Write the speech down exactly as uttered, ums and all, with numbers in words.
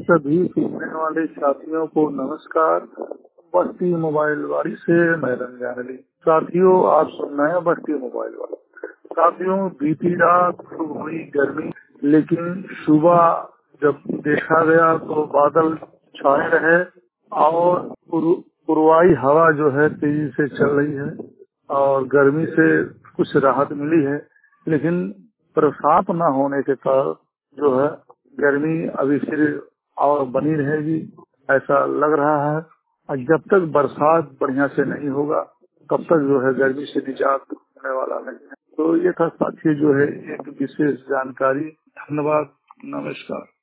सभी सुनने वाले साथियों को नमस्कार। बस्ती मोबाइल वाली से मैं रंजान अली। साथियों, आप सुन रहे हैं बस्ती मोबाइल वाली। साथियों, बीती रात खूब हुई गर्मी, लेकिन सुबह जब देखा गया तो बादल छाए रहे और पुर- पूर्वाई हवा जो है तेजी से चल रही है और गर्मी से कुछ राहत मिली है। लेकिन बरसात न होने के कारण जो है गर्मी अभी फिर और बनी रहेगी, ऐसा लग रहा है। और जब तक बरसात बढ़िया से नहीं होगा तब तक जो है गर्मी से निजात होने वाला नहीं है। तो ये था साथी जो है एक विशेष जानकारी। धन्यवाद, नमस्कार।